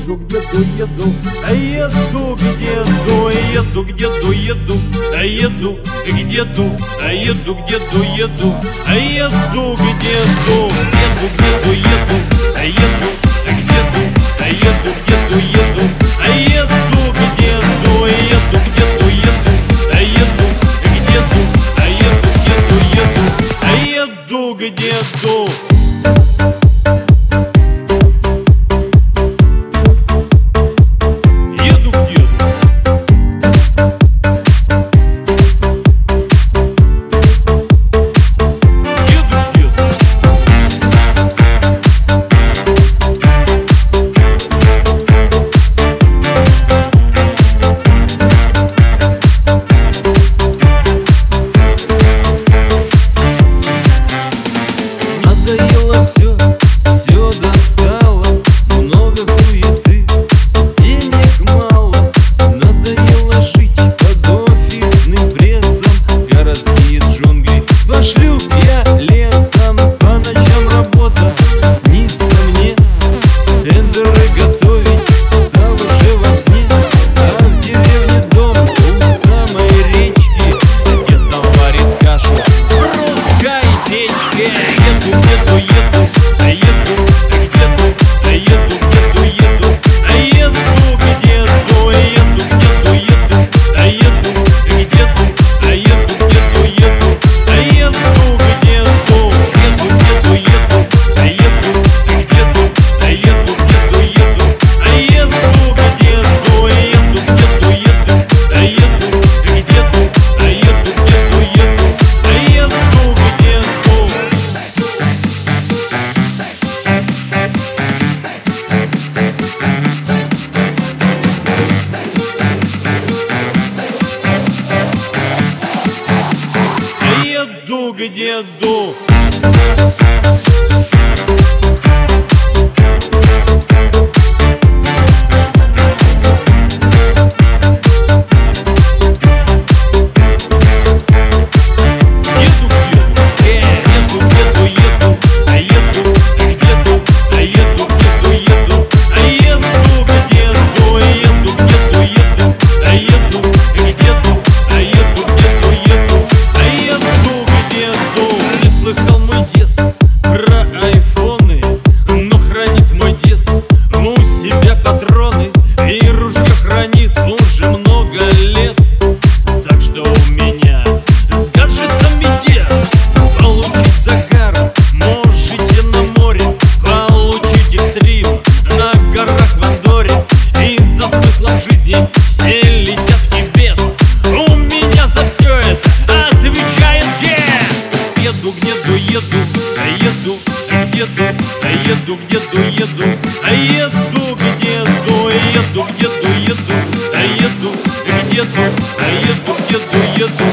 еду, еду, а еду к деду, еду к деду, еду, а еду к деду, а еду к деду, еду, а еду к деду, еду к деду, еду, а еду к деду, а еду к деду, еду, а еду к деду, еду к деду, еду, а еду к деду, а еду к деду, еду, а еду к деду. Все достало, много суеты, денег мало. Надоело жить под офисным прессом, городские джунгли пошлю я лесом. По ночам работа снится мне, тендеры готовить стал уже во сне. А в деревне дом у самой речки, где там варит кашу в русской печке. Еду, еду, еду, а еду к деду, а еду к деду, еду, а еду к деду, еду к деду, еду, а еду к деду, а еду к деду, еду, а еду к деду, еду к деду, еду, а еду к деду, а еду к деду, еду, а еду к деду, еду к деду, еду, а еду к деду, а еду к деду, еду, а еду к деду. Еду к деду. Слыхал мой дед про айфоны, но хранит мой дед у себя патроны и ружье хранит уже много лет. Так что у меня с гаджетами дед. Получить загар можете на море, получите стрим на горах в Андоре. Из-за смысла жизни все летят в Тибет. У меня за все это отвечает дед. Еду к деду, еду, а еду к деду, а еду к деду, еду, а еду к деду, еду к деду, еду, а еду к деду, а еду к деду, еду.